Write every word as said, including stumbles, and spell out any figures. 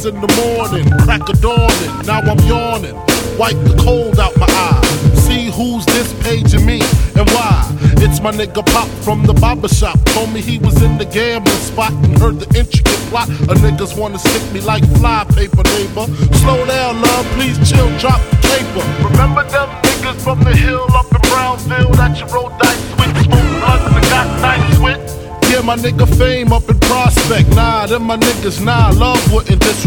six in the morning, crack of dawning, now I'm yawning. Wipe the cold out my eye. See who's this paging me and why. It's my nigga Pop from the barber shop. Told me he was in the gambling spot and heard the intricate plot. A niggas wanna stick me like fly paper, neighbor. Slow down, love, please chill, drop the paper. Remember them niggas from the hill up in Brownsville that you roll dice with, smoke blunts and got nice with? Yeah, my nigga Fame up in Prospect. Nah, them my niggas, nah, love wouldn't disrespect.